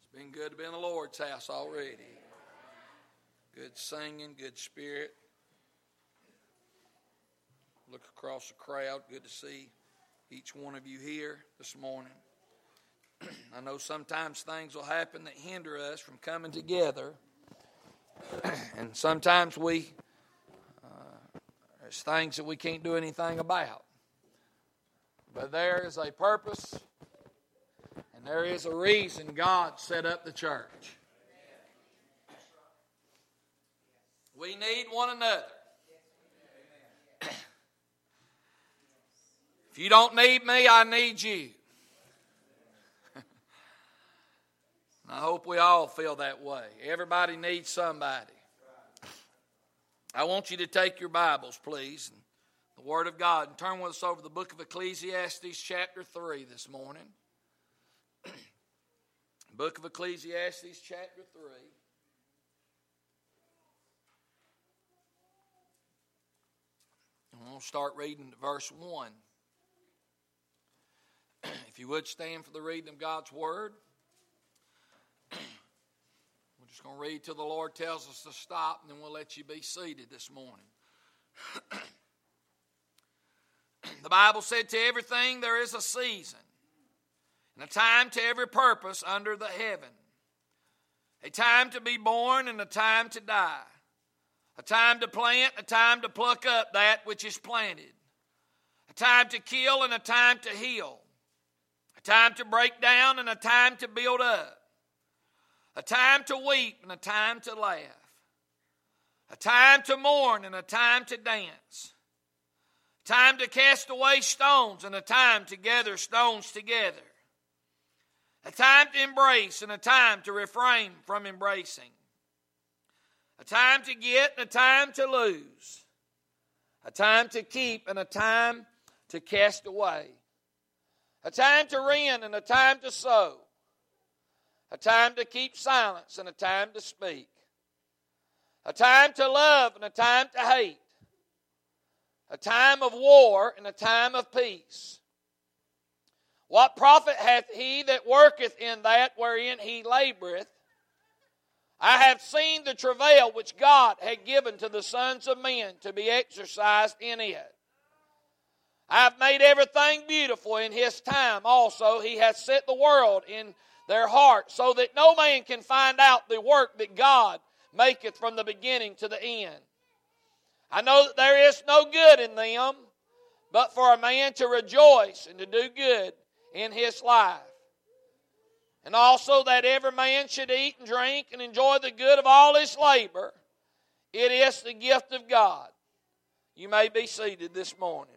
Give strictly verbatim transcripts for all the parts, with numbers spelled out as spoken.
Been good to be in the Lord's house already. Good singing, good spirit. Look across the crowd. Good to see each one of you here this morning. I know sometimes things will happen that hinder us from coming together. And sometimes we, uh, there's things that we can't do anything about. But there is a purpose and there is a reason God set up the church. We need one another. If you don't need me, I need you. I hope we all feel that way. Everybody needs somebody. I want you to take your Bibles, please, and the Word of God, and turn with us over to the book of Ecclesiastes chapter three this morning. Book of Ecclesiastes chapter three. And we'll start reading verse one. If you would stand for the reading of God's Word. We're just going to read till the Lord tells us to stop, and then we'll let you be seated this morning. The Bible said, to everything there is a season, and a time to every purpose under the heaven. A time to be born and a time to die. A time to plant, a time to pluck up that which is planted. A time to kill and a time to heal. A time to break down and a time to build up. A time to weep and a time to laugh. A time to mourn and a time to dance. A time to cast away stones and a time to gather stones together. A time to embrace and a time to refrain from embracing. A time to get and a time to lose. A time to keep and a time to cast away. A time to rend and a time to sow. A time to keep silence and a time to speak. A time to love and a time to hate. A time of war and a time of peace. What profit hath he that worketh in that wherein he laboureth? I have seen the travail which God had given to the sons of men to be exercised in it. I have made everything beautiful in his time. Also he hath set the world in their heart, so that no man can find out the work that God maketh from the beginning to the end. I know that there is no good in them, but for a man to rejoice and to do good in his life. And also that every man should eat and drink and enjoy the good of all his labor. It is the gift of God. You may be seated this morning.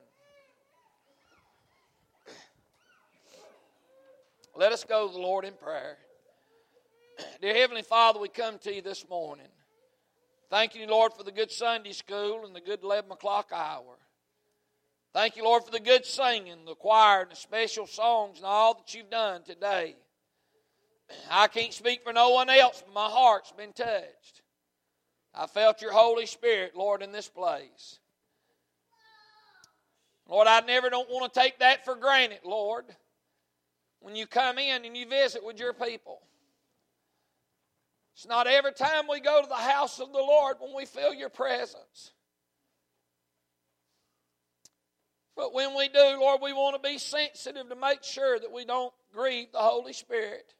Let us go to the Lord in prayer. Dear Heavenly Father, we come to you this morning. Thank you, Lord, for the good Sunday school and the good eleven o'clock hour. Thank you, Lord, for the good singing, the choir, and the special songs and all that you've done today. I can't speak for no one else, but my heart's been touched. I felt your Holy Spirit, Lord, in this place. Lord, I never don't want to take that for granted, Lord, when you come in and you visit with your people. It's not every time we go to the house of the Lord when we feel your presence. But when we do, Lord, we want to be sensitive to make sure that we don't grieve the Holy Spirit.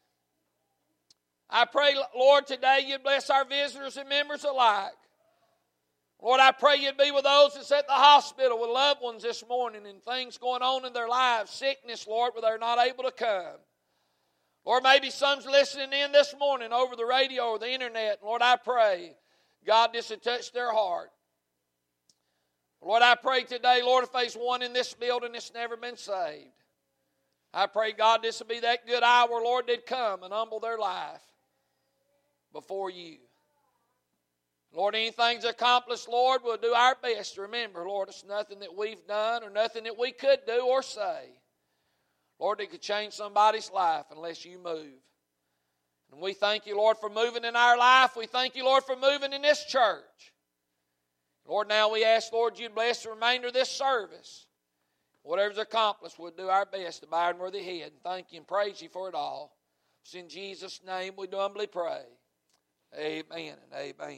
I pray, Lord, today you'd bless our visitors and members alike. Lord, I pray you'd be with those that's at the hospital with loved ones this morning and things going on in their lives, sickness, Lord, where they're not able to come. Or maybe some's listening in this morning over the radio or the internet. Lord, I pray, God, this would touch their heart. Lord, I pray today, Lord, if there's one in this building that's never been saved, I pray, God, this will be that good hour, Lord, they'd come and humble their life before you. Lord, anything's accomplished, Lord, we'll do our best. Remember, Lord, it's nothing that we've done or nothing that we could do or say, Lord, that could change somebody's life unless you move. And we thank you, Lord, for moving in our life. We thank you, Lord, for moving in this church. Lord, now we ask, Lord, you bless the remainder of this service. Whatever's accomplished, we'll do our best to bow and worthy head. And thank you and praise you for it all. It's in Jesus' name we humbly pray. Amen and amen.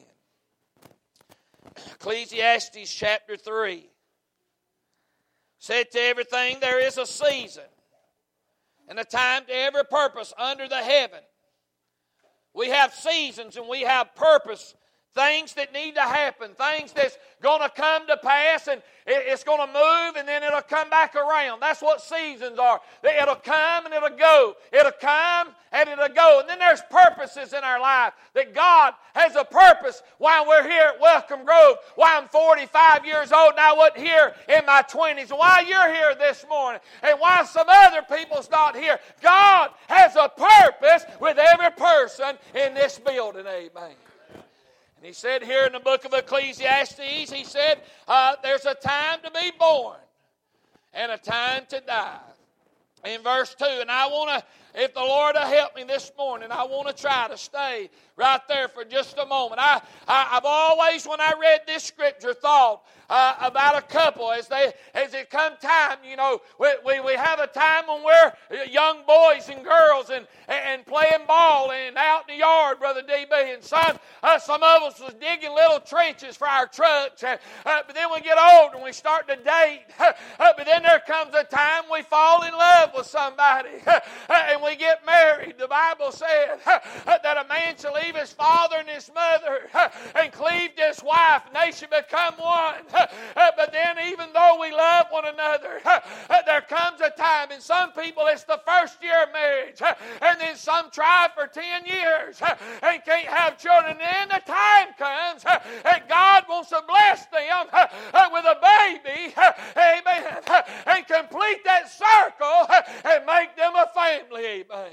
Ecclesiastes chapter three said, to everything there is a season and a time to every purpose under the heaven. We have seasons and we have purpose. Things that need to happen. Things that's going to come to pass, and it's going to move and then it'll come back around. That's what seasons are. It'll come and it'll go. It'll come and it'll go. And then there's purposes in our life. That God has a purpose while we're here at Welcome Grove. Why I'm forty-five years old and I wasn't here in my twenties. And why you're here this morning. And why some other people's not here. God has a purpose with every person in this building. Amen. And he said here in the book of Ecclesiastes, he said, uh, there's a time to be born and a time to die. In verse two, and I want to, if the Lord will help me this morning, I want to try to stay right there for just a moment. I, I, I've always, when I read this scripture, thought uh, about a couple as they as it come time. You know, we, we, we have a time when we're young boys and girls and, and playing ball and out in the yard, Brother D B. And some, uh, some of us was digging little trenches for our trucks. Uh, but then we get old and we start to date. Uh, but then there comes a time we fall in love with somebody. Uh, and we get married. The Bible said uh, that a man shall leave his father and his mother uh, and cleave to his wife, and they shall become one. Uh, but then even though we love one another, uh, uh, there comes a time, and some people it's the first year of marriage, uh, and then some try for ten years uh, and can't have children. And then the time comes uh, that God wants to bless them uh, uh, with a baby, uh, amen, uh, and complete that circle uh, and make them a family, amen.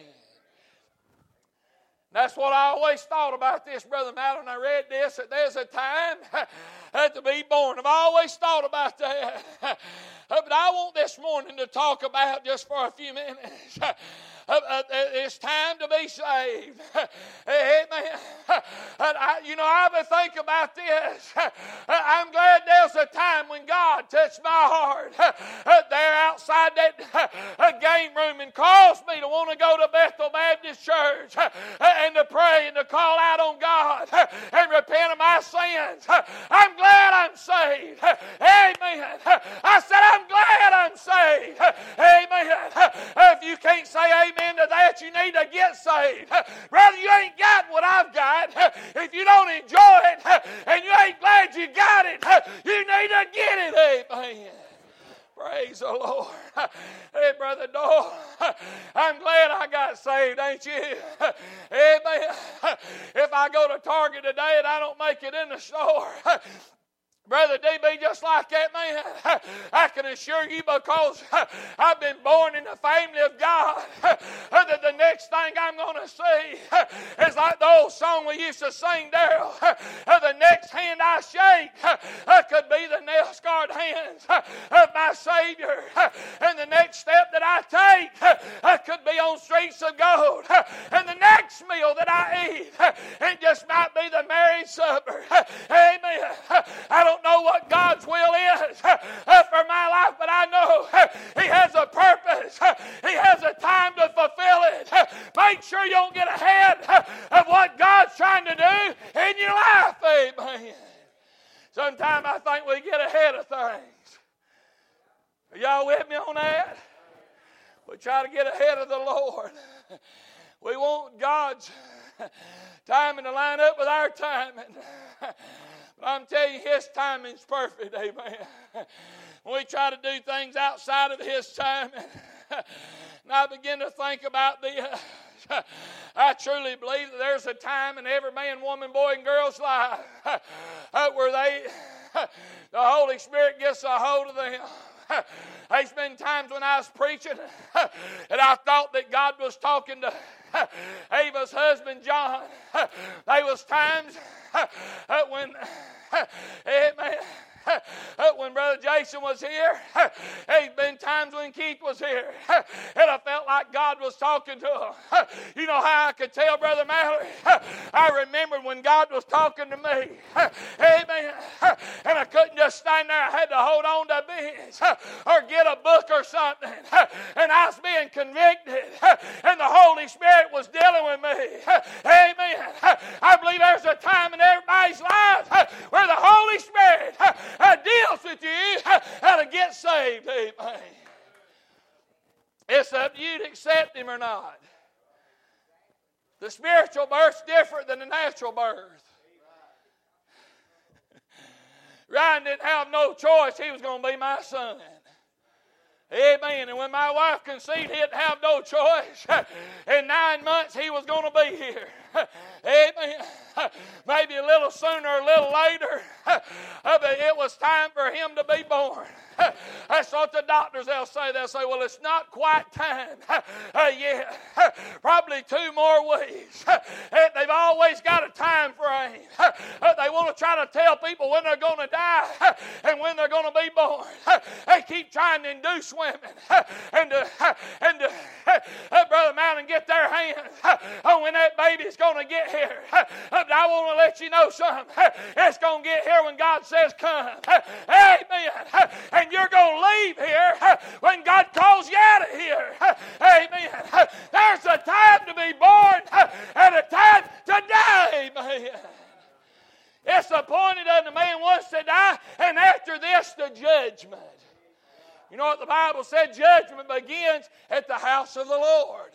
That's what I always thought about this, Brother Matt, when I read this, that there's a time uh, to be born. I've always thought about that. Uh, but I want this morning to talk about, just for a few minutes, uh, uh, it's time to be saved. Amen. Uh, I, you know, I've been thinking about this. Uh, I'm glad there's a time when God touched my heart uh, there outside that uh, game room and caused me to want to go to Bethel Baptist Church uh, and to pray and to call out on God uh, and repent of my sins. Uh, I'm glad I'm saved. Uh, amen. Uh, I said I'm glad I'm saved. Uh, amen. Uh, if you can't say amen to that, you need to get saved. Uh, brother, you ain't got what I've got. Uh, if you don't enjoy it uh, and you ain't glad you got it, uh, you need to get it. Amen. Praise the Lord. Hey, Brother Doyle, I'm glad I got saved, ain't you? Amen. If I go to Target today and I don't make it in the store, Brother D B, just like that man, I can assure you, because I've been born in the family of God, that the next thing I'm going to see is like the old song we used to sing, Daryl. The next hand I shake could be the nail-scarred hands of my Savior. And the next step that I take could be on streets of gold. And the next meal that I eat, it just might be the marriage supper. Amen. I don't know what God's will is uh, for my life, but I know uh, He has a purpose. Uh, he has a time to fulfill it. Uh, make sure you don't get ahead uh, of what God's trying to do in your life. Amen. Sometimes I think we get ahead of things. Are y'all with me on that? We try to get ahead of the Lord. We want God's timing to line up with our timing. But I'm telling you, His timing's perfect, amen. When we try to do things outside of His timing, and I begin to think about this, I truly believe that there's a time in every man, woman, boy, and girl's life where they, the Holy Spirit gets a hold of them. There's been times when I was preaching and I thought that God was talking to Ava's husband, John. There was times when, amen, When Brother Jason was here, there's been times when Keith was here, and I felt like God was talking to him. You know how I could tell, Brother Mallory? I remember when God was talking to me. Amen. And I couldn't just stand there. I had to hold on to a bench or get a book or something. And I was being convicted, and the Holy Spirit was dealing with me. Amen. I believe there's a time in everybody's life where the Holy Spirit deals with you how to get saved. Amen. It's up to you to accept Him or not. The spiritual birth's different than the natural birth. Ryan didn't have no choice. He was going to be my son. Amen. And when my wife conceived, he didn't have no choice. In nine months, he was going to be here. Amen. Maybe a little sooner or a little later, but it was time for him to be born. That's what the doctors, they'll say. They'll say, well, it's not quite time uh, yet. Probably two more weeks. They've always got a time frame. They want to try to tell people when they're going to die and when they're going to be born. They keep trying to induce women and to, and to, uh, Brother Mountain, get their hands on when that baby's going to get here. But I want to let you know something. It's going to get here when God says come. Amen. And you're going to leave here when God calls you out of here. Amen. There's a time to be born and a time to die. Amen. It's appointed unto man once to die, and after this the judgment. You know what the Bible said? Judgment begins at the house of the Lord.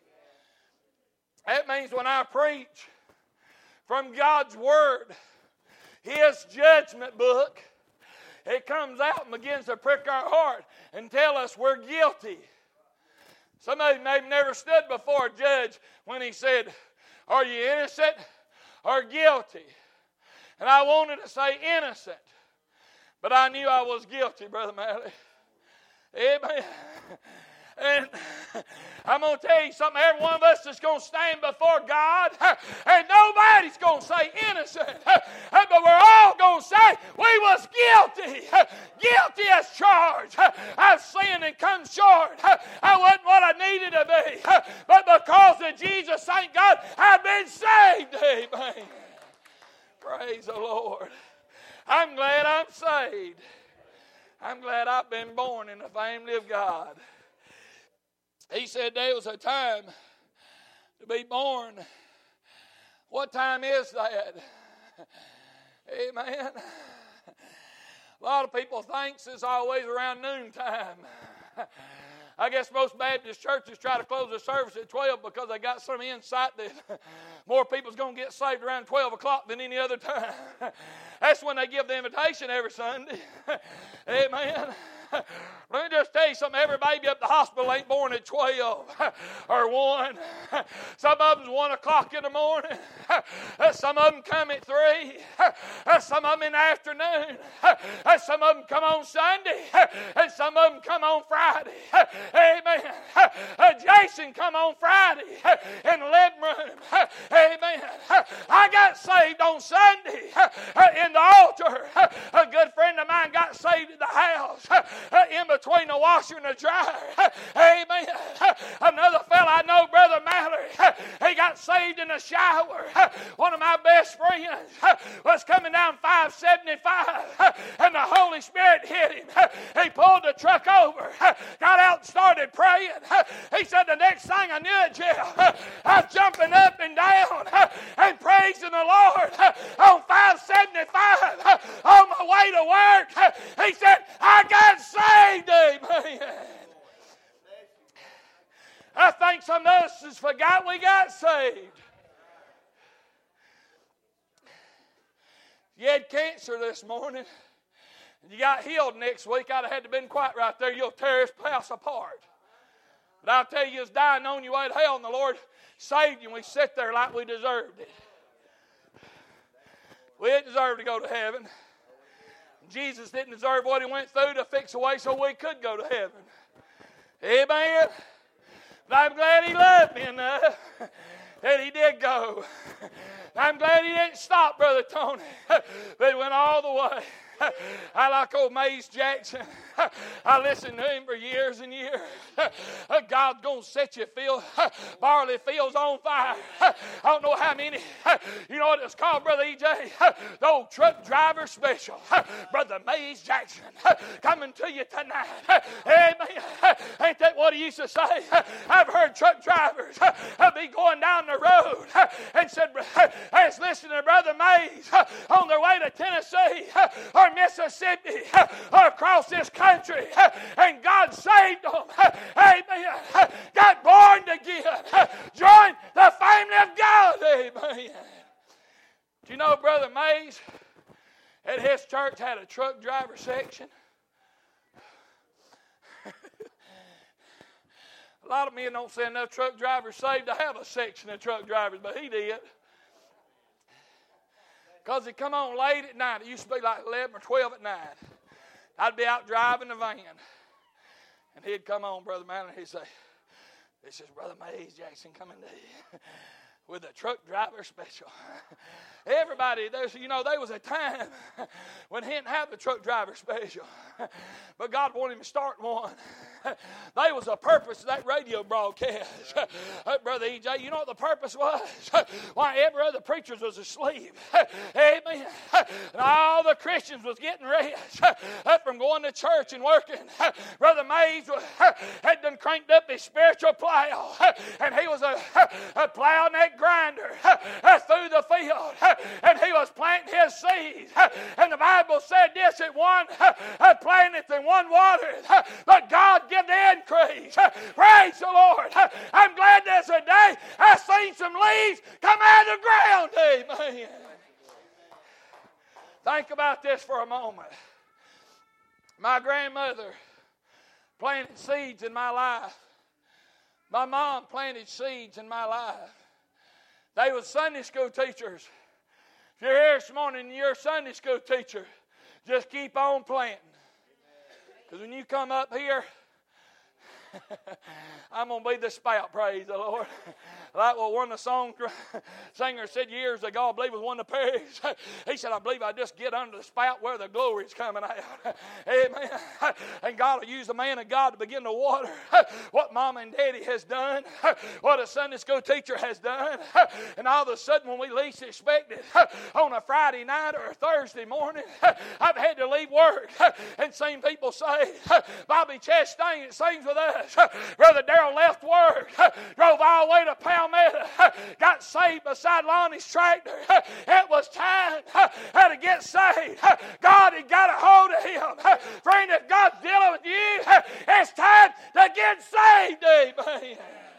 That means when I preach from God's Word, His judgment book, it comes out and begins to prick our heart and tell us we're guilty. Some of you may have never stood before a judge when he said, are you innocent or guilty? And I wanted to say innocent, but I knew I was guilty, Brother Malley. Amen. And I'm going to tell you something. Every one of us is going to stand before God, and nobody's going to say innocent, but we're all going to say we was guilty. Guilty as charged. I've sinned and come short. I wasn't what I needed to be, but because of Jesus, thank God, I've been saved. Amen. Praise the Lord. I'm glad I'm saved. I'm glad I've been born in the family of God. He said there was a time to be born. What time is that? Amen. A lot of people think it's always around noontime. I guess most Baptist churches try to close the service at twelve because they got some insight that more people's going to get saved around twelve o'clock than any other time. That's when they give the invitation every Sunday. Amen. Let me just tell you something. Every baby up the hospital ain't born at twelve or one. Some of them's one o'clock in the morning. Some of them come at three. Some of them in the afternoon. Some of them come on Sunday. And some of them come on Friday. Amen. Jason come on Friday in the living room. Amen. I got saved on Sunday in the altar. A good friend of mine got saved at the house. In between the washer and the dryer. Amen. Another fellow I know, Brother Mallory, he got saved in the shower. One of my best friends was coming down five seventy-five and the Holy Spirit hit him. He pulled the truck over, got out and started praying. He said the next thing I knew it, Jeff, I was jumping up and down and praising the Lord on five seventy-five on my way to work. He said, I got saved. Amen. I think some of us has forgot we got saved. You had cancer this morning, and you got healed next week. I'd have had to been quiet right there. You'll tear this house apart. But I'll tell you, it's dying on your way to hell, and the Lord saved you, and we sit there like we deserved it. We didn't deserve to go to heaven. Jesus didn't deserve what He went through to fix a way so we could go to heaven. Amen. But I'm glad He loved me enough that He did go. I'm glad He didn't stop, Brother Tony, They went all the way. I like old Mays Jackson. I listened to him for years and years. God's going to set you field, barley fields on fire. I don't know how many. You know what it's called, Brother E J? The old truck driver special. Brother Mays Jackson coming to you tonight. Amen. Ain't that what he used to say? I've heard truck drivers be going down the road and said, I was listening to Brother Mays on their way to Tennessee or Mississippi or across this country, and God saved them. Amen. Got born again. Joined the family of God. Amen. Do you know Brother Mays at his church had a truck driver section? A lot of men don't see enough truck drivers saved to have a section of truck drivers, but he did. Because he'd come on late at night. It used to be like eleven or twelve at night. I'd be out driving the van. And he'd come on, Brother Mann, and he'd say, this is Brother Mays Jackson coming to you with a truck driver special. Everybody, there's, you know, there was a time when he didn't have the truck driver special. But God wanted him to start one. There was a purpose to that radio broadcast. Uh, Brother E J, you know what the purpose was? Why, every other preacher was asleep. Amen. And all the Christians was getting rest uh, from going to church and working. Brother Mays had done cranked up his spiritual plow. And he was a, a plowing that grinder uh, through the field. And he was planting his seeds. And the Bible said this, that one uh, planteth and one watereth, but God give the increase. Praise the Lord. I'm glad there's a day I've seen some leaves come out of the ground. Amen. Think about this for a moment. My grandmother planted seeds in my life. My mom planted seeds in my life. They were Sunday school teachers. If you're here this morning and you're a Sunday school teacher, just keep on planting. Because when you come up here, I'm going to be the spout, praise the Lord. Like what one of the song singers said years ago, I believe it was one of the Perrys. He said, I believe I just get under the spout where the glory's coming out. Amen. And God will use the man of God to begin to water what Mama and Daddy has done, what a Sunday school teacher has done. And all of a sudden, when we least expect it, on a Friday night or a Thursday morning, I've had to leave work and seen people say, Bobby Chastain, it sings with us. Brother Darrell left work, drove all the way to Palmetto, got saved beside Lonnie's tractor. It was time to get saved. God had got a hold of him. Friend, if God's dealing with you, it's time to get saved. Amen.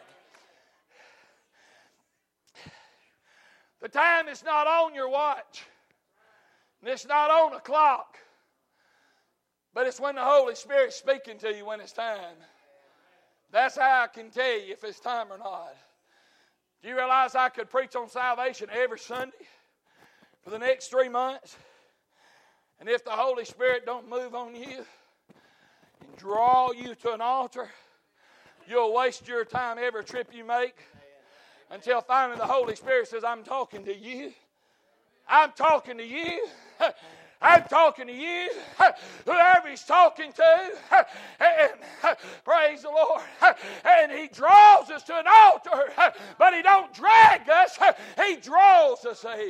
The time is not on your watch. And it's not on the clock. But it's when the Holy Spirit's speaking to you when it's time. That's how I can tell you if it's time or not. Do you realize I could preach on salvation every Sunday for the next three months? And if the Holy Spirit don't move on you and draw you to an altar, you'll waste your time every trip you make until finally the Holy Spirit says, I'm talking to you. I'm talking to you. I'm talking to you, whoever he's talking to, and praise the Lord, and he draws us to an altar, but he don't drag us, he draws us, amen.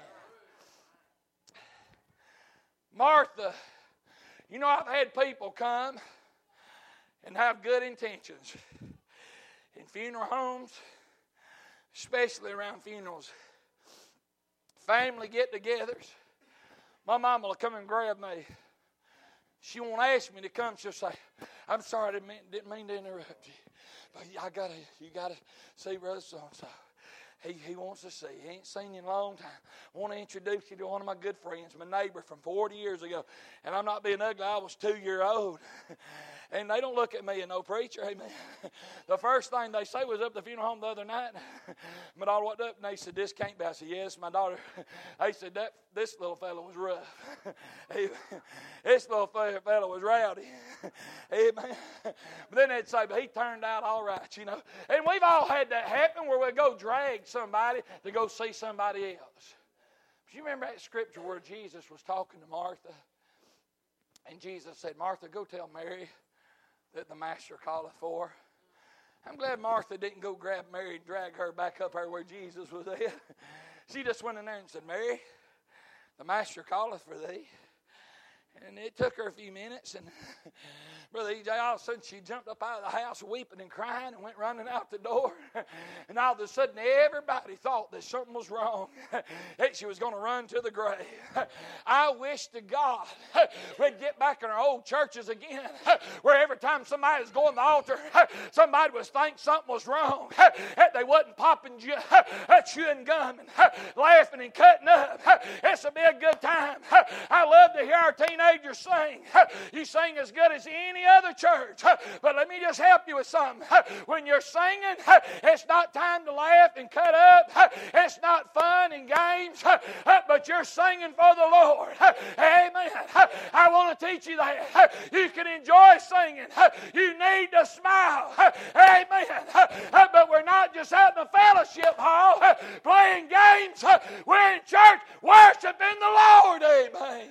Martha, you know, I've had people come and have good intentions in funeral homes, especially around funerals, family get-togethers. My mama will come and grab me. She won't ask me to come. She'll say, I'm sorry, I didn't mean, didn't mean to interrupt you. But I gotta, you got to see Brother So-and-so. He, he wants to see you. He ain't seen you in a long time. I want to introduce you to one of my good friends, my neighbor from forty years ago. And I'm not being ugly. I was two years old. And they don't look at me and no preacher, amen. The first thing they say was up at the funeral home the other night. My daughter walked up and they said, this can't be. I said, yes, my daughter. They said, that this little fellow was rough. This little fellow was rowdy. Amen. But then they'd say, but he turned out all right, you know. And we've all had that happen where we go drag somebody to go see somebody else. Do you remember that scripture where Jesus was talking to Martha? And Jesus said, Martha, go tell Mary that the Master calleth for her. I'm glad Martha didn't go grab Mary and drag her back up there where Jesus was at. She just went in there and said, Mary, the Master calleth for thee. And it took her a few minutes, and Brother E J, all of a sudden she jumped up out of the house weeping and crying and went running out the door. And all of a sudden everybody thought that something was wrong, that she was going to run to the grave. I wish to God we'd get back in our old churches again, where every time somebody was going to the altar, somebody would think something was wrong, that they wasn't popping, chewing gum and laughing and cutting up. This will be a good time. I love to hear our teenagers sing. You sing as good as any other church. But let me just help you with something. When you're singing, it's not time to laugh and cut up. It's not fun and games, but you're singing for the Lord. Amen. I want to teach you that. You can enjoy singing. You need to smile. Amen. But we're not just out in the fellowship hall playing games. We're in church worshiping the Lord. Amen.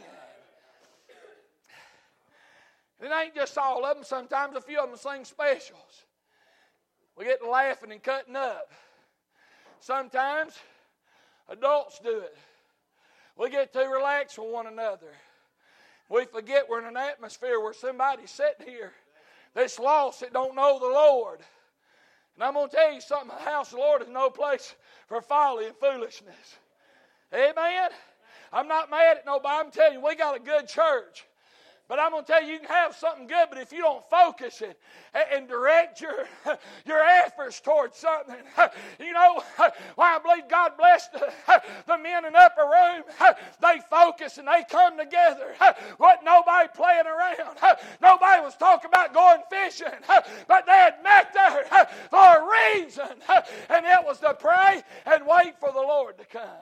It ain't just all of them. Sometimes a few of them sing specials. We get to laughing and cutting up. Sometimes adults do it. We get to relax with one another. We forget we're in an atmosphere where somebody's sitting here that's lost, that don't know the Lord. And I'm going to tell you something. The house of the Lord is no place for folly and foolishness. Amen? I'm not mad at nobody. I'm telling you, we got a good church. But I'm going to tell you, you can have something good, but if you don't focus it and direct your, your efforts towards something, you know, why I believe God blessed the, the men in the upper room. They focus and they come together. Wasn't nobody playing around. Nobody was talking about going fishing, but they had met there for a reason, and it was to pray and wait for the Lord to come.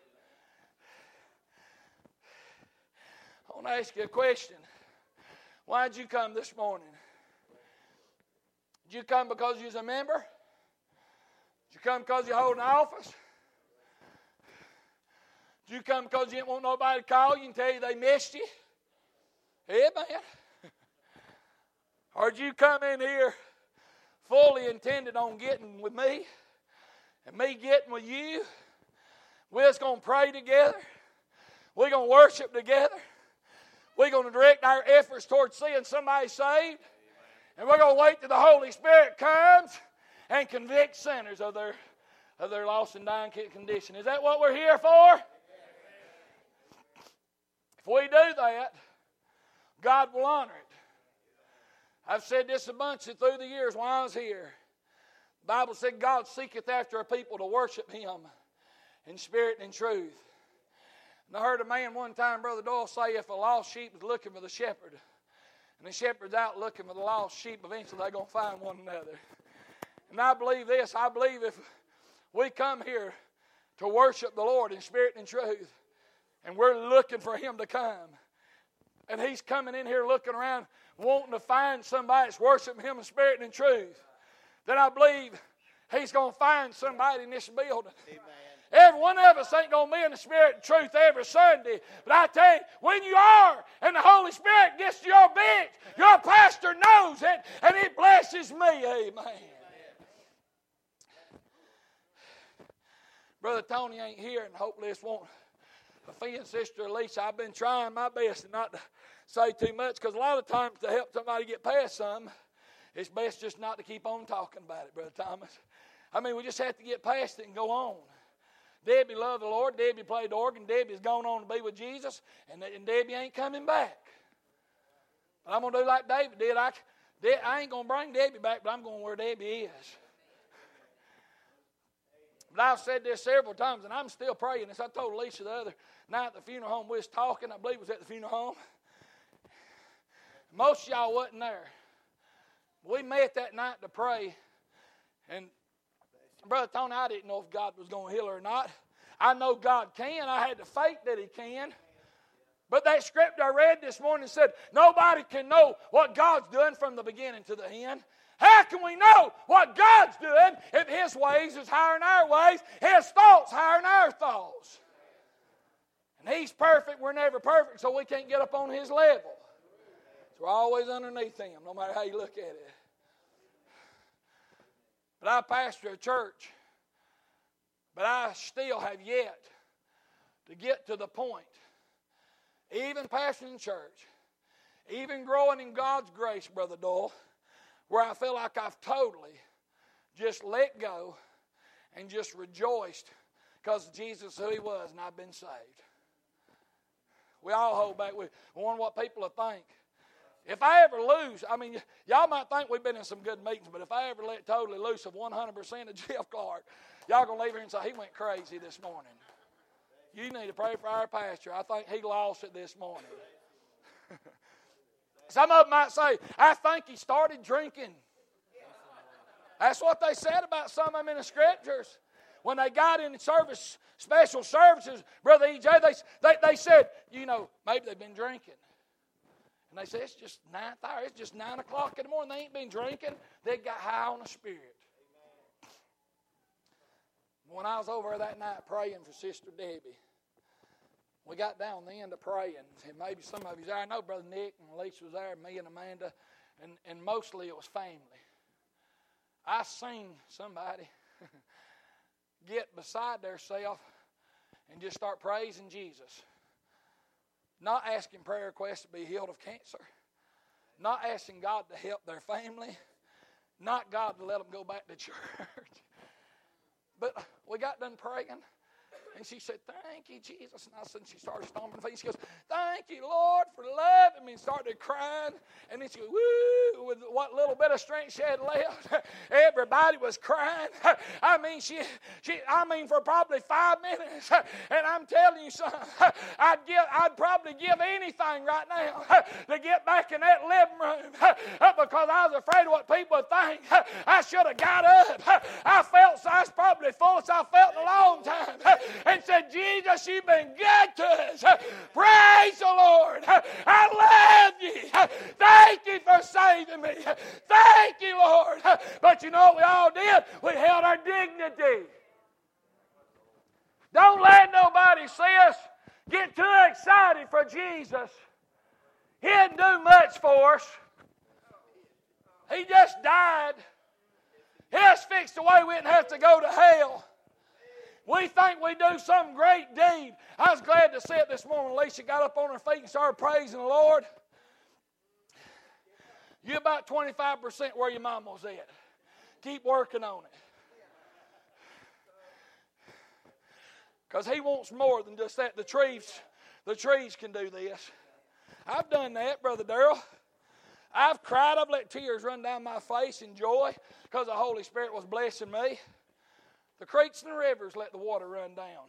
I want to ask you a question. Why did you come this morning? Did you come because you was a member? Did you come because you hold an office? Did you come because you didn't want nobody to call you and tell you they missed you? Amen. Or did you come in here fully intended on getting with me and me getting with you? We're just going to pray together. We're going to worship together. We're going to direct our efforts towards seeing somebody saved. And we're going to wait till the Holy Spirit comes and convicts sinners of their, of their lost and dying condition. Is that what we're here for? If we do that, God will honor it. I've said this a bunch through the years while I was here. The Bible said God seeketh after a people to worship Him in spirit and in truth. And I heard a man one time, Brother Doyle, say if a lost sheep is looking for the shepherd, and the shepherd's out looking for the lost sheep, eventually they're going to find one another. And I believe this. I believe if we come here to worship the Lord in spirit and truth, and we're looking for Him to come, and He's coming in here looking around, wanting to find somebody that's worshiping Him in spirit and in truth, then I believe He's going to find somebody in this building. Amen. Every one of us ain't going to be in the Spirit and truth every Sunday. But I tell you, when you are and the Holy Spirit gets to your bench, your pastor knows it and it blesses me. Amen. Amen. Brother Tony ain't here, and hopefully this won't offend Sister Alicia. I've been trying my best not to say too much, because a lot of times to help somebody get past something, it's best just not to keep on talking about it, Brother Thomas. I mean, we just have to get past it and go on. Debbie loved the Lord. Debbie played the organ. Debbie's gone on to be with Jesus. And, and Debbie ain't coming back. But I'm going to do like David did. I, I ain't going to bring Debbie back, but I'm going where Debbie is. But I've said this several times, and I'm still praying this. I told Alicia the other night at the funeral home, we was talking. I believe it was at the funeral home. Most of y'all wasn't there. We met that night to pray. And Brother Tony, I didn't know if God was going to heal her or not. I know God can. I had the faith that He can. But that script I read this morning said, nobody can know what God's doing from the beginning to the end. How can we know what God's doing if His ways is higher than our ways, His thoughts higher than our thoughts? And He's perfect. We're never perfect, so we can't get up on His level. So we're always underneath Him, no matter how you look at it. But I pastor a church, but I still have yet to get to the point, even pastoring church, even growing in God's grace, Brother Doyle, where I feel like I've totally just let go and just rejoiced because Jesus is who He was and I've been saved. We all hold back. We wonder what people will think. If I ever lose, I mean, y'all might think we've been in some good meetings, but if I ever let totally loose of one hundred percent of Jeff Clark, y'all going to leave here and say, he went crazy this morning. You need to pray for our pastor. I think he lost it this morning. Some of them might say, I think he started drinking. That's what they said about some of them in the Scriptures. When they got in service, special services, Brother E J, they, they, they said, you know, maybe they've been drinking. And they said, it's just nine thirty, it's just nine o'clock in the morning. They ain't been drinking. They got high on the Spirit. When I was over that night praying for Sister Debbie, we got down the end of praying. And maybe some of you there, I know Brother Nick and Lisa was there, me and Amanda, and, and mostly it was family. I seen somebody get beside themselves and just start praising Jesus. Not asking prayer requests to be healed of cancer. Not asking God to help their family. Not God to let them go back to church. But we got done praying. And she said, thank you, Jesus. And all of a sudden she started stomping her feet. She goes, thank you, Lord, for loving me. And started crying. And then she goes, woo, with what little bit of strength she had left. Everybody was crying. I mean, she, she, I mean, for probably five minutes. And I'm telling you something, I'd give, I'd probably give anything right now to get back in that living room because I was afraid of what people would think. I should have got up. I felt so I was probably full, so I felt in a long time. And said, Jesus, you've been good to us. Praise the Lord. I love you. Thank you for saving me. Thank you, Lord. But you know what we all did? We held our dignity. Don't let nobody see us get too excited for Jesus. He didn't do much for us. He just died. He just fixed the way we didn't have to go to hell. We think we do some great deed. I was glad to see it this morning. Alicia got up on her feet and started praising the Lord. You're about twenty-five percent where your mama was at. Keep working on it. Because He wants more than just that. The trees, the trees can do this. I've done that, Brother Darrell. I've cried. I've let tears run down my face in joy because the Holy Spirit was blessing me. The creeks and the rivers let the water run down.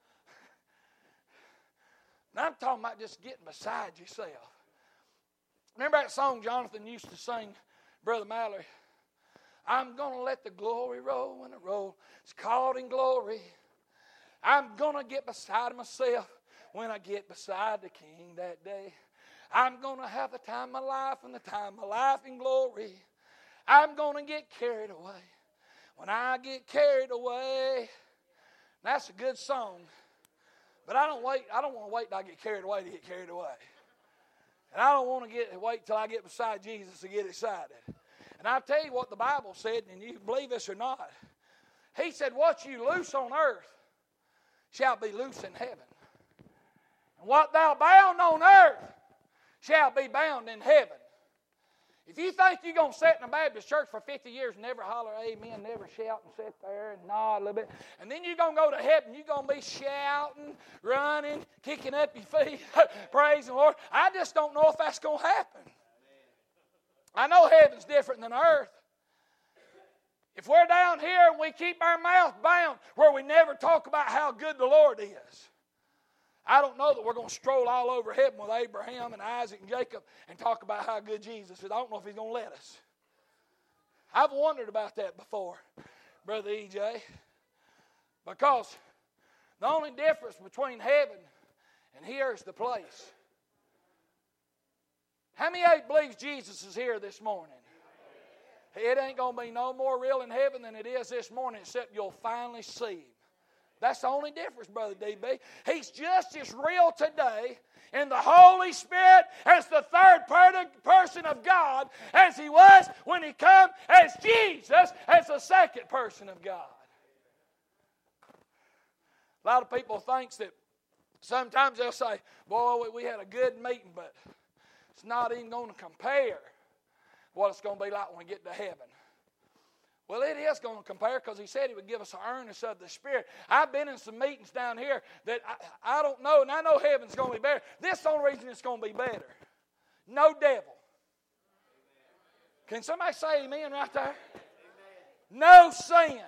Now I'm talking about just getting beside yourself. Remember that song Jonathan used to sing, Brother Mallory? I'm going to let the glory roll when it rolls. It's caught in glory. I'm going to get beside myself when I get beside the King that day. I'm going to have the time of my life and the time of my life in glory. I'm going to get carried away. When I get carried away. That's a good song. But I don't wait. I don't want to wait till I get carried away to get carried away. And I don't want to get wait till I get beside Jesus to get excited. And I'll tell you what the Bible said, and you can believe this or not. He said, what you loose on earth shall be loose in heaven. And what thou bound on earth shall be bound in heaven. If you think you're going to sit in a Baptist church for fifty years and never holler amen, never shout and sit there and nod a little bit, and then you're going to go to heaven, you're going to be shouting, running, kicking up your feet, praising the Lord, I just don't know if that's going to happen. I know heaven's different than earth. If we're down here and we keep our mouth bound where we never talk about how good the Lord is, I don't know that we're going to stroll all over heaven with Abraham and Isaac and Jacob and talk about how good Jesus is. I don't know if He's going to let us. I've wondered about that before, Brother E J. Because the only difference between heaven and here is the place. How many of you believes Jesus is here this morning? It ain't going to be no more real in heaven than it is this morning, except you'll finally see Him. That's the only difference, Brother D B. He's just as real today in the Holy Spirit as the third person of God as he was when he came as Jesus as the second person of God. A lot of people think that sometimes they'll say, boy, we had a good meeting, but it's not even going to compare what it's going to be like when we get to heaven. Well, it is going to compare because he said he would give us an earnest of the Spirit. I've been in some meetings down here that I, I don't know, and I know heaven's going to be better. This is the only reason it's going to be better. No devil. Can somebody say amen right there? No sin.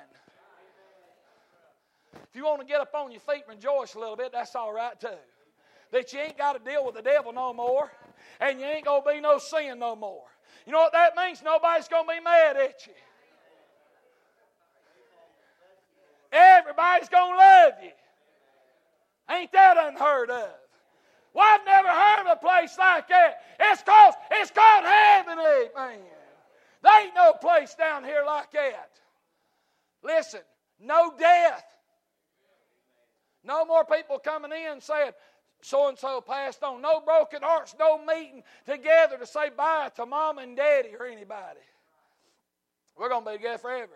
If you want to get up on your feet and rejoice a little bit, that's all right too. That you ain't got to deal with the devil no more, and you ain't going to be no sin no more. You know what that means? Nobody's going to be mad at you. Everybody's going to love you. Ain't that unheard of? Well, I've never heard of a place like that. It's called, it's called heaven, amen. There ain't no place down here like that. Listen, no death. No more people coming in saying, so-and-so passed on. No broken hearts, no meeting together to say bye to mom and daddy or anybody. We're going to be together forever.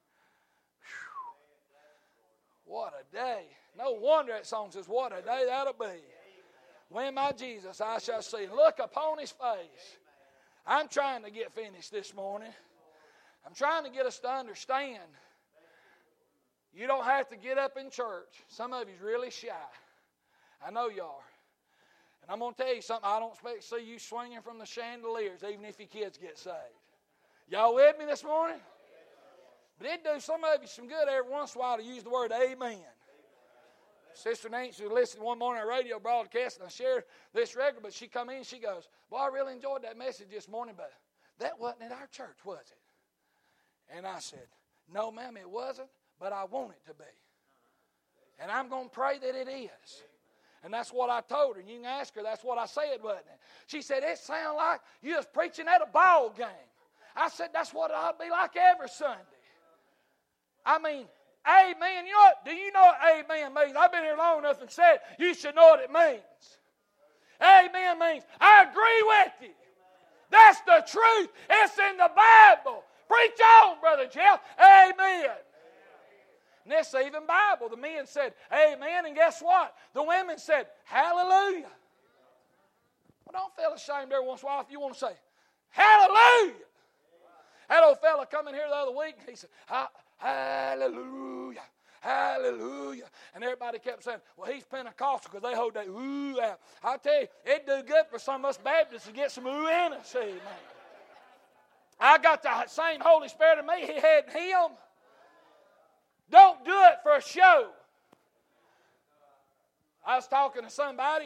What a day. No wonder that song says, what a day that'll be. When my Jesus I shall see. Look upon his face. I'm trying to get finished this morning. I'm trying to get us to understand. You don't have to get up in church. Some of you's really shy. I know you are. And I'm going to tell you something. I don't expect to see you swinging from the chandeliers even if your kids get saved. Y'all with me this morning? But it do some of you some good every once in a while to use the word amen. Sister Nancy was listening one morning on a radio broadcast, and I shared this regular, but she come in and she goes, well, I really enjoyed that message this morning, but that wasn't at our church, was it? And I said, no, ma'am, it wasn't, but I want it to be. And I'm going to pray that it is. And that's what I told her. And you can ask her, that's what I said, wasn't it? She said, it sounded like you was preaching at a ball game. I said, that's what it ought to be like every Sunday. I mean, amen. You know what? Do you know what amen means? I've been here long enough and said you should know what it means. Amen means I agree with you. That's the truth. It's in the Bible. Preach on, Brother Jeff. Amen. And this even Bible. The men said amen, and guess what? The women said hallelujah. Well, don't feel ashamed every once in a while if you want to say hallelujah. That old fella come in here the other week and he said, hallelujah, hallelujah. And everybody kept saying, well, he's Pentecostal because they hold that ooh out. I'll tell you, it'd do good for some of us Baptists to get some ooh in us, man. I got the same Holy Spirit in me he had in him. Don't do it for a show. I was talking to somebody,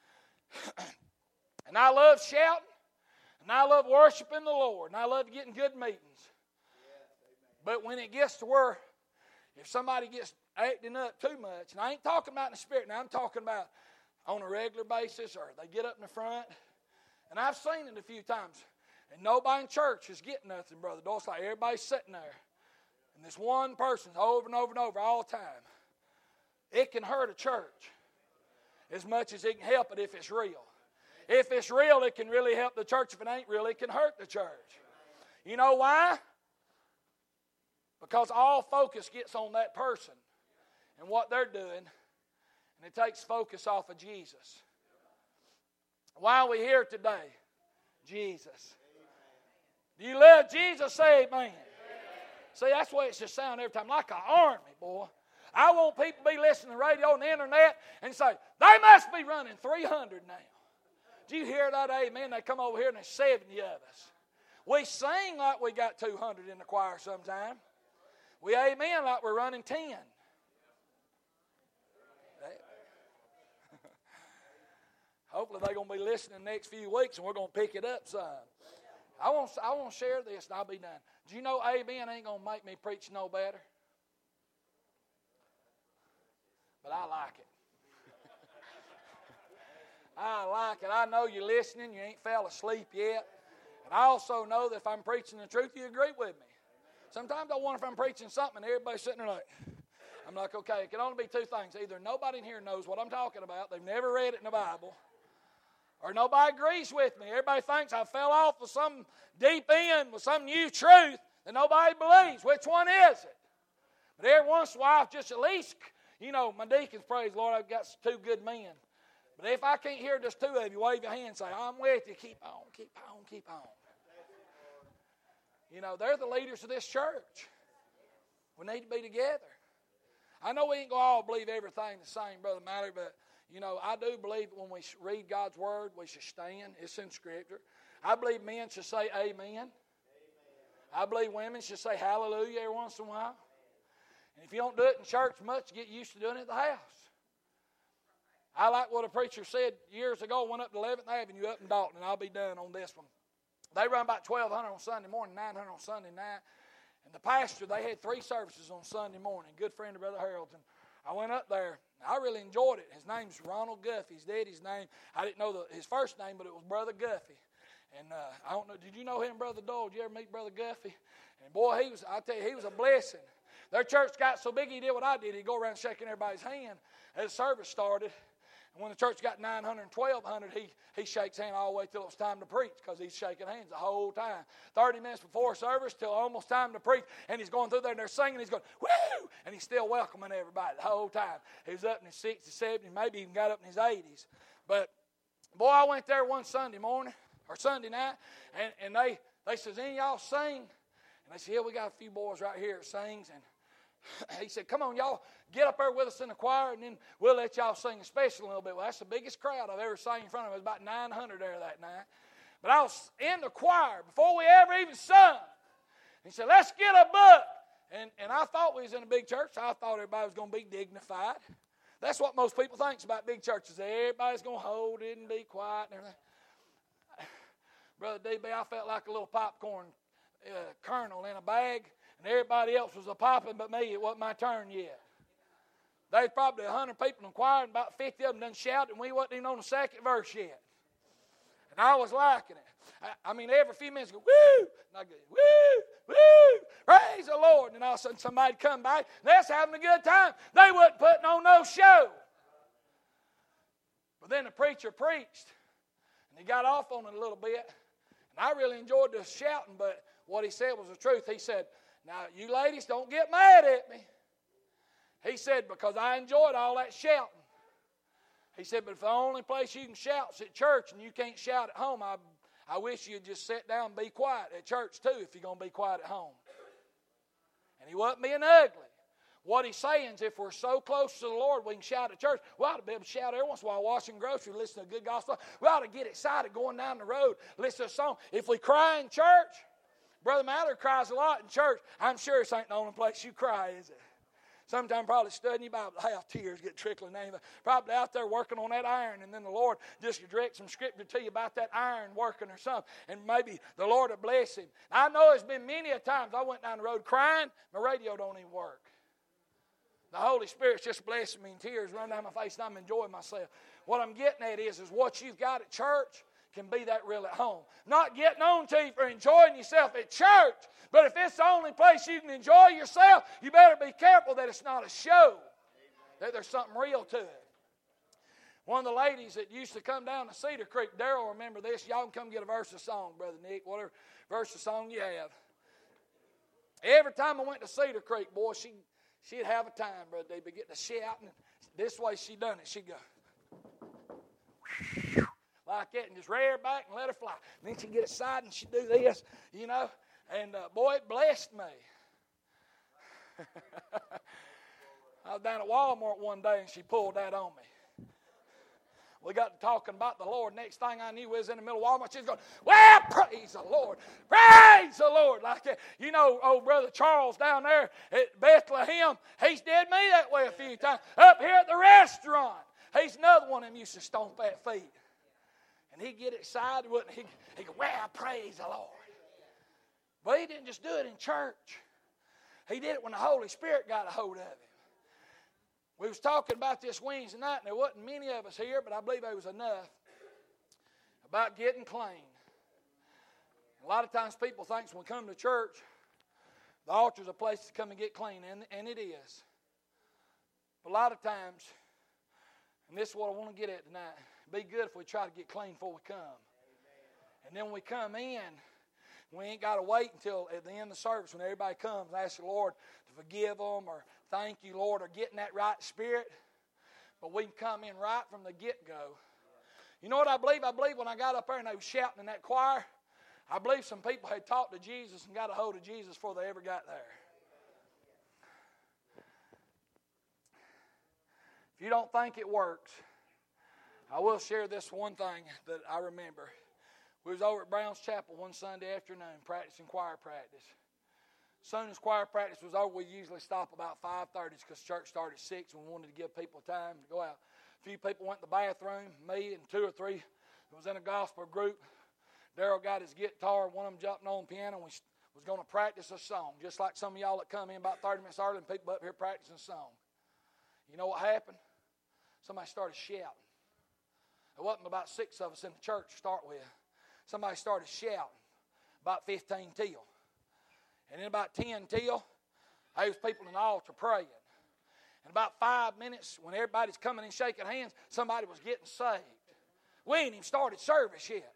and I love shouting, and I love worshiping the Lord, and I love getting good meetings. But when it gets to where if somebody gets acting up too much, and I ain't talking about in the spirit, now I'm talking about on a regular basis, or they get up in the front, and I've seen it a few times, and nobody in church is getting nothing, Brother Dawes. Like everybody's sitting there, and this one person over and over and over all the time. It can hurt a church as much as it can help it if it's real. If it's real, it can really help the church. If it ain't real, it can hurt the church. You know why? Because all focus gets on that person and what they're doing, and it takes focus off of Jesus. Why are we here today? Jesus. Do you love Jesus? Say amen. Amen. See, that's the way it should sound every time, like an army, boy. I want people to be listening to the radio and the internet and say, they must be running three hundred now. Do you hear that? Amen. They come over here and there's seventy of us. We sing like we got two hundred in the choir sometime. We amen like we're running ten. Hopefully they're going to be listening the next few weeks and we're going to pick it up some. I want, I want to share this and I'll be done. Do you know amen ain't going to make me preach no better? But I like it. I like it. I know you're listening. You ain't fell asleep yet. And I also know that if I'm preaching the truth, you agree with me. Sometimes I wonder if I'm preaching something and everybody's sitting there like, I'm like, okay, it can only be two things. Either nobody in here knows what I'm talking about, they've never read it in the Bible, or nobody agrees with me. Everybody thinks I fell off with some deep end, with some new truth that nobody believes. Which one is it? But every once in a while, just at least, you know, my deacons, praise the Lord, I've got two good men. But if I can't hear just two of you, wave your hand and say, I'm with you. Keep on, keep on, keep on. You know, they're the leaders of this church. We need to be together. I know we ain't going to all believe everything the same, Brother Mallory, but, you know, I do believe that when we read God's Word, we should stand. It's in Scripture. I believe men should say amen. Amen. I believe women should say hallelujah every once in a while. And if you don't do it in church much, get used to doing it at the house. I like what a preacher said years ago, went up to eleventh Avenue up in Dalton, and I'll be done on this one. They run about twelve hundred on Sunday morning, nine hundred on Sunday night. And the pastor, they had three services on Sunday morning. Good friend of Brother Harold's. And I went up there. I really enjoyed it. His name's Ronald Guffey. His daddy's name, I didn't know the, his first name, but it was Brother Guffey. And uh, I don't know, did you know him, Brother Doyle? Did you ever meet Brother Guffey? And boy, he was, I tell you, he was a blessing. Their church got so big, he did what I did. He'd go around shaking everybody's hand as the service started. And when the church got nine hundred and twelve hundred, he, he shakes hand all the way till it was time to preach, because he's shaking hands the whole time. thirty minutes before service till almost time to preach, and he's going through there and they're singing, he's going, woo! And he's still welcoming everybody the whole time. He was up in his sixties, seventies, maybe even got up in his eighties. But, boy, I went there one Sunday morning, or Sunday night, and, and they, they says, any of y'all sing? And they said, yeah, we got a few boys right here that sings. And he said, come on, y'all, get up there with us in the choir, and then we'll let y'all sing a special a little bit. Well, that's the biggest crowd I've ever sang in front of. It was about nine hundred there that night. But I was in the choir before we ever even sung. He said, let's get a book. And, and I thought we was in a big church. I thought everybody was going to be dignified. That's what most people think about big churches. Everybody's going to hold it and be quiet and everything. Brother D B, I felt like a little popcorn uh, kernel in a bag. And everybody else was a popping but me. It wasn't my turn yet. There's probably one hundred people in the choir, and about fifty of them done shouted, and we wasn't even on the second verse yet. And I was liking it. I, I mean, every few minutes, go, woo! And I go, woo! Woo! Praise the Lord. And all of a sudden, somebody come by, and they're having a good time. They wasn't putting on no show. But then the preacher preached, and he got off on it a little bit. And I really enjoyed the shouting, but what he said was the truth. He said, now, you ladies, don't get mad at me. He said, because I enjoyed all that shouting. He said, but if the only place you can shout is at church and you can't shout at home, I, I wish you'd just sit down and be quiet at church too if you're going to be quiet at home. And he wasn't being ugly. What he's saying is if we're so close to the Lord we can shout at church, we ought to be able to shout every once in a while washing groceries, listen to a good gospel. We ought to get excited going down the road, listen to a song. If we cry in church, Brother Mallory cries a lot in church. I'm sure this ain't the only place you cry, is it? Sometimes probably studying your Bible, half tears get trickling down. Probably out there working on that iron, and then the Lord just direct some scripture to you about that iron working or something, and maybe the Lord will bless him. I know there's been many a times I went down the road crying, my radio don't even work. The Holy Spirit's just blessing me, and tears run down my face, and I'm enjoying myself. What I'm getting at is, is what you've got at church can be that real at home. Not getting on to you for enjoying yourself at church, but if it's the only place you can enjoy yourself, you better be careful that it's not a show, that there's something real to it. One of the ladies that used to come down to Cedar Creek, Daryl, remember this. Y'all can come get a verse of song, Brother Nick, whatever verse of song you have. Every time I went to Cedar Creek, boy, she, she'd have a time, Brother D B, getting to shouting. This way she done it. She'd go like that and just rear back and let her fly. And then she'd get excited and she'd do this, you know. And, uh, boy, it blessed me. I was down at Walmart one day and she pulled that on me. We got to talking about the Lord. Next thing I knew, we was in the middle of Walmart. She was going, well, praise the Lord. Praise the Lord. Like that. You know, old Brother Charles down there at Bethlehem, he's did me that way a few times. Up here at the restaurant, he's another one of them used to stomp at feet. And he'd get excited, wouldn't he? He'd go, well, praise the Lord. But he didn't just do it in church. He did it when the Holy Spirit got a hold of him. We was talking about this Wednesday night, and there wasn't many of us here, but I believe there was enough, about getting clean. A lot of times people think when we come to church, the altar's a place to come and get clean, and, and it is. a lot of times, and this is what I want to get at tonight, it'd be good if we try to get clean before we come. And then when we come in, we ain't got to wait until at the end of the service when everybody comes and ask the Lord to forgive them or thank you, Lord, or get in that right spirit. But we can come in right from the get-go. You know what I believe? I believe when I got up there and they were shouting in that choir, I believe some people had talked to Jesus and got a hold of Jesus before they ever got there. If you don't think it works, I will share this one thing that I remember. We was over at Brown's Chapel one Sunday afternoon practicing choir practice. As soon as choir practice was over, we usually stop about five thirty because church started at six and we wanted to give people time to go out. A few people went to the bathroom, me and two or three who was in a gospel group. Darryl got his guitar, one of them jumped on the piano, and we was going to practice a song, just like some of y'all that come in about thirty minutes early and people up here practicing a song. You know what happened? Somebody started shouting. There wasn't about six of us in the church to start with. Somebody started shouting, about fifteen till. And in about ten till, there was people in the altar praying. In about five minutes, when everybody's coming and shaking hands, somebody was getting saved. We ain't even started service yet.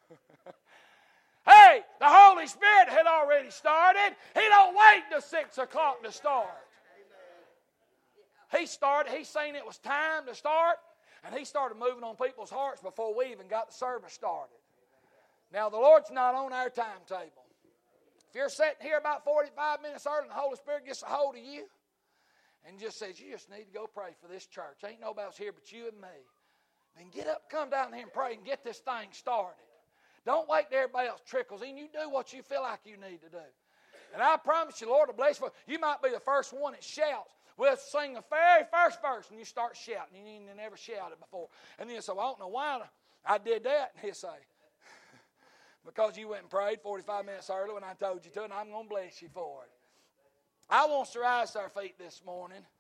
Hey, the Holy Spirit had already started. He don't wait till six o'clock to start. He started, he seen it was time to start, and he started moving on people's hearts before we even got the service started. Now, the Lord's not on our timetable. If you're sitting here about forty-five minutes early and the Holy Spirit gets a hold of you and just says, you just need to go pray for this church. Ain't nobody else here but you and me. Then get up, come down here and pray and get this thing started. Don't wait till everybody else trickles in. You do what you feel like you need to do. And I promise you, Lord will bless you. You might be the first one that shouts. We'll sing the very first verse and you start shouting. You ain't never shouted before. And then you say, well, I don't know why I did that. And he'll say, because you went and prayed forty-five minutes early when I told you to, and I'm going to bless you for it. I want us to rise to our feet this morning.